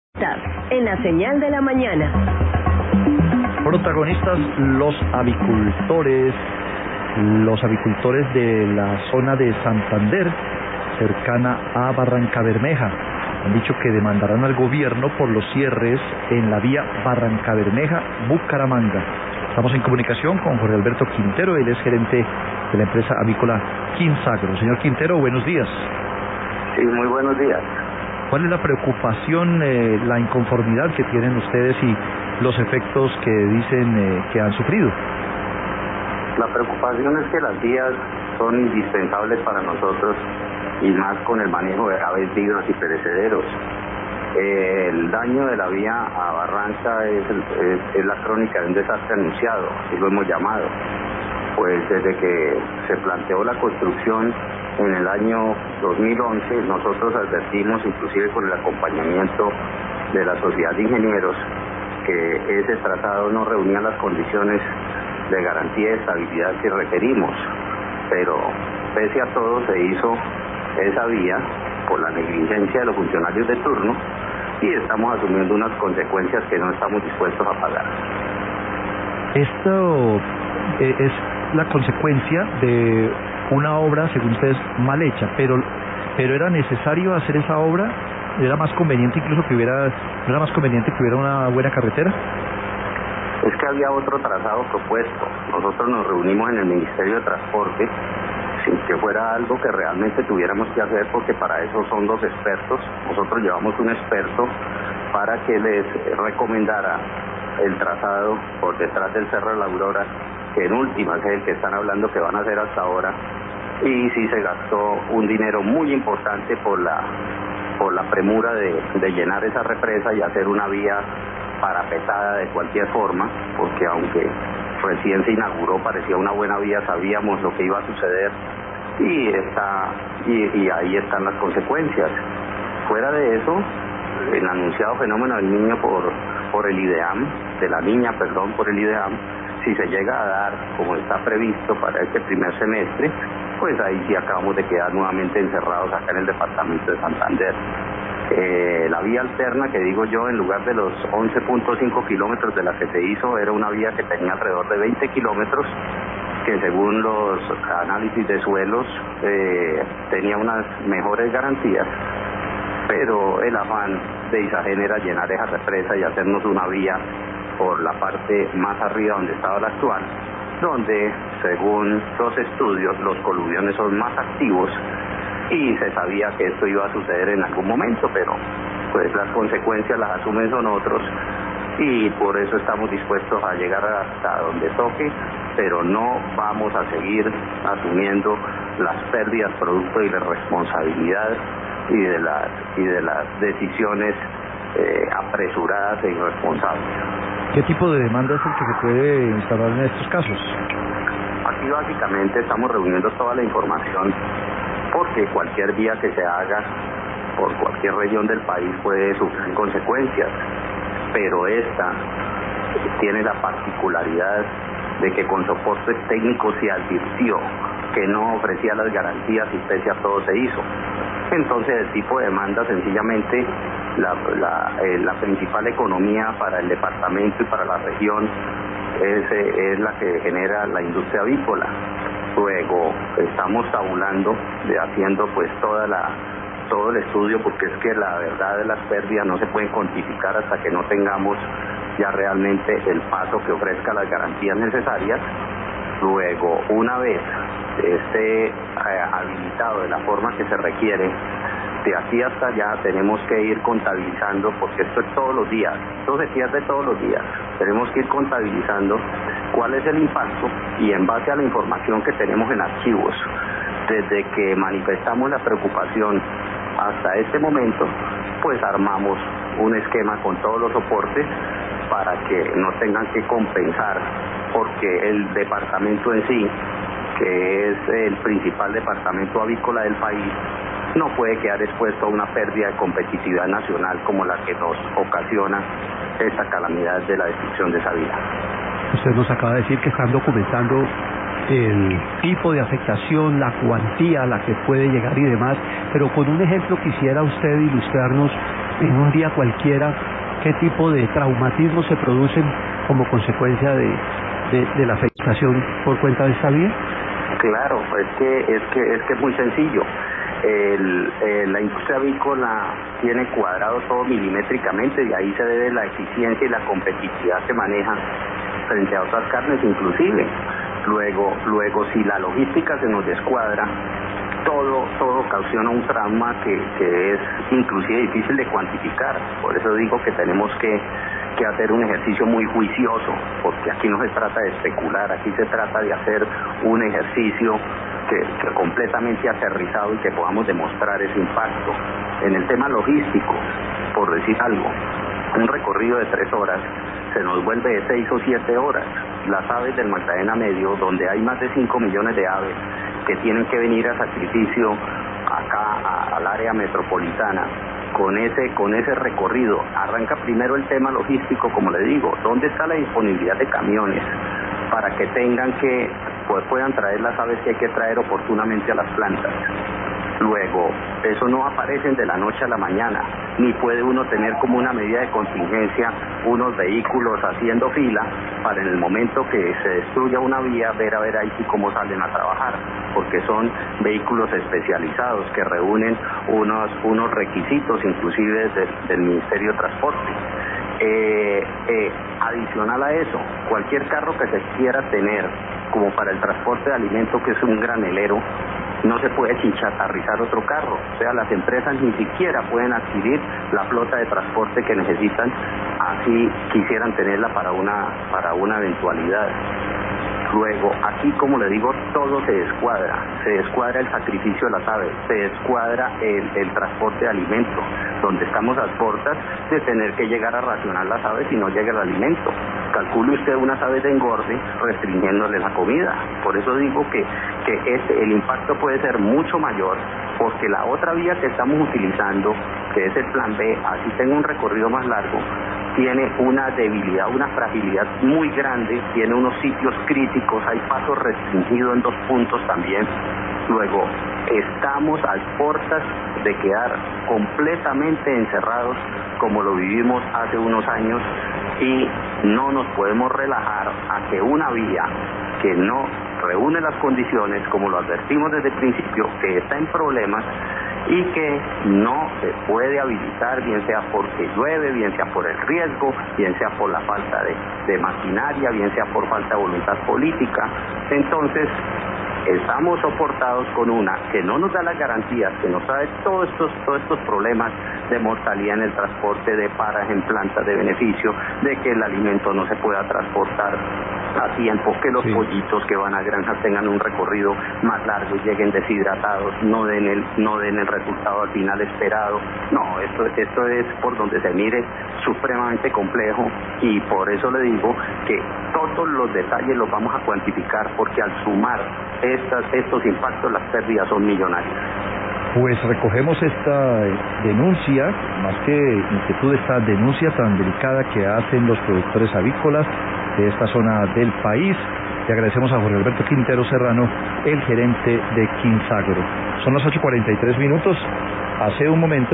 En la señal de la mañana. Protagonistas los avicultores de la zona de Santander, cercana a Barrancabermeja. Han dicho que demandarán al gobierno por los cierres en la vía Barrancabermeja-Bucaramanga. Estamos en comunicación con Jorge Alberto Quintero, él es gerente de la empresa avícola Quinsagro. Señor Quintero, buenos días. Sí, muy buenos días. ¿Cuál es la preocupación, la inconformidad que tienen ustedes y los efectos que dicen que han sufrido? La preocupación es que las vías son indispensables para nosotros y más con el manejo de aves vivas y perecederos. El daño de la vía a Barranca es la crónica de un desastre anunciado, así lo hemos llamado. Pues desde que se planteó la construcción en el año 2011, nosotros advertimos, inclusive con el acompañamiento de la Sociedad de Ingenieros, que ese tratado no reunía las condiciones de garantía y estabilidad que requerimos. Pero pese a todo se hizo esa vía por la negligencia de los funcionarios de turno y estamos asumiendo unas consecuencias que no estamos dispuestos a pagar. Esto es la consecuencia de una obra, según ustedes, mal hecha, pero era necesario hacer esa obra. ¿Era más conveniente incluso que hubiera una buena carretera? Es que había otro trazado propuesto. Nosotros nos reunimos en el Ministerio de Transporte sin que fuera algo que realmente tuviéramos que hacer, porque para eso son los expertos. Nosotros llevamos un experto para que les recomendara el trazado por detrás del Cerro de la Aurora, que en últimas es el que están hablando que van a hacer hasta ahora, y sí se gastó un dinero muy importante por la premura de llenar esa represa y hacer una vía parapetada de cualquier forma, porque aunque recién se inauguró, parecía una buena vía, sabíamos lo que iba a suceder y ahí están las consecuencias. Fuera de eso, el anunciado fenómeno del niño por el IDEAM, de la niña, perdón, por el IDEAM, si se llega a dar como está previsto para este primer semestre, pues ahí sí acabamos de quedar nuevamente encerrados acá en el departamento de Santander. La vía alterna, que digo yo, en lugar de los 11.5 kilómetros de la que se hizo, era una vía que tenía alrededor de 20 kilómetros, que según los análisis de suelos tenía unas mejores garantías, pero el afán de Isagen era llenar esa represa y hacernos una vía por la parte más arriba donde estaba la actual, donde según los estudios los coluviones son más activos y se sabía que esto iba a suceder en algún momento, pero pues las consecuencias las asumen son otros y por eso estamos dispuestos a llegar hasta donde toque, pero no vamos a seguir asumiendo las pérdidas producto de la irresponsabilidad y de las decisiones apresuradas e irresponsables. ¿Qué tipo de demanda es el que se puede instalar en estos casos? Aquí básicamente estamos reuniendo toda la información, porque cualquier vía que se haga por cualquier región del país puede sufrir consecuencias, pero esta tiene la particularidad de que con soportes técnicos se advirtió que no ofrecía las garantías y pese a todo se hizo. Entonces el tipo de demanda, sencillamente la principal economía para el departamento y para la región es la que genera la industria avícola. Luego estamos tabulando, haciendo pues todo el estudio, porque es que la verdad de las pérdidas no se pueden cuantificar hasta que no tengamos ya realmente el paso que ofrezca las garantías necesarias. Luego, una vez esté habilitado de la forma que se requiere, de aquí hasta allá tenemos que ir contabilizando, porque esto es todos los días, esto se pierde todos los días. Tenemos que ir contabilizando cuál es el impacto y en base a la información que tenemos en archivos, desde que manifestamos la preocupación hasta este momento, pues armamos un esquema con todos los soportes para que no tengan que compensar, porque el departamento en sí, que es el principal departamento avícola del país, no puede quedar expuesto a una pérdida de competitividad nacional como la que nos ocasiona esta calamidad de la destrucción de esa vida. Usted nos acaba de decir que están documentando el tipo de afectación, la cuantía a la que puede llegar y demás, pero con un ejemplo quisiera usted ilustrarnos en un día cualquiera, ¿qué tipo de traumatismos se producen como consecuencia de la afectación por cuenta de esta vía? Claro, es que es muy sencillo. La industria avícola tiene cuadrado todo milimétricamente, y ahí se debe la eficiencia y la competitividad que maneja frente a otras carnes inclusive. Luego si la logística se nos descuadra, todo ocasiona un trauma que es inclusive difícil de cuantificar. Por eso digo que tenemos que hacer un ejercicio muy juicioso, porque aquí no se trata de especular, aquí se trata de hacer un ejercicio que completamente aterrizado y que podamos demostrar ese impacto. En el tema logístico, por decir algo, un recorrido de 3 horas se nos vuelve de 6 o 7 horas. Las aves del Magdalena Medio, donde hay más de 5 millones de aves que tienen que venir a sacrificio acá al área metropolitana, con ese recorrido, arranca primero el tema logístico, como le digo, ¿dónde está la disponibilidad de camiones para que puedan traer las aves que hay que traer oportunamente a las plantas? Luego, eso no aparecen de la noche a la mañana, ni puede uno tener como una medida de contingencia unos vehículos haciendo fila para en el momento que se destruya una vía, ver ahí sí cómo salen a trabajar, porque son vehículos especializados que reúnen unos requisitos inclusive del Ministerio de Transporte. Adicional a eso, cualquier carro que se quiera tener como para el transporte de alimentos, que es un granelero, no se puede chinchatarrizar otro carro. O sea, las empresas ni siquiera pueden adquirir la flota de transporte que necesitan, así quisieran tenerla para una eventualidad. Luego, aquí, como le digo, todo se descuadra el sacrificio de las aves, se descuadra el transporte de alimentos, donde estamos a puertas de tener que llegar a racionar las aves si no llega el alimento. Calcule usted unas aves de engorde restringiéndole la comida. Por eso digo que el impacto puede ser mucho mayor, porque la otra vía que estamos utilizando, que es el plan B, así tenga un recorrido más largo, tiene una debilidad, una fragilidad muy grande, tiene unos sitios críticos, hay pasos restringidos en 2 puntos también. Luego, estamos a puertas de quedar completamente encerrados como lo vivimos hace unos años, y no nos podemos relajar a que una vía que no reúne las condiciones, como lo advertimos desde el principio, que está en problemas y que no se puede habilitar, bien sea porque llueve, bien sea por el riesgo, bien sea por la falta de maquinaria, bien sea por falta de voluntad política. Entonces, estamos soportados con una que no nos da las garantías, que nos trae todos estos problemas de mortalidad en el transporte, de paras en plantas de beneficio, de que el alimento no se pueda transportar a tiempo, que los pollitos que van a granjas tengan un recorrido más largo y lleguen deshidratados, no den el resultado al final esperado. No, esto es, por donde se mire, supremamente complejo, y por eso le digo que todos los detalles los vamos a cuantificar, porque al sumar estos impactos, las pérdidas son millonarias. Pues recogemos esta denuncia, más que inquietud, esta denuncia tan delicada que hacen los productores avícolas de esta zona del país. Le agradecemos a Jorge Alberto Quintero Serrano, el gerente de Quinsagro. Son las 8:43. Hace un momento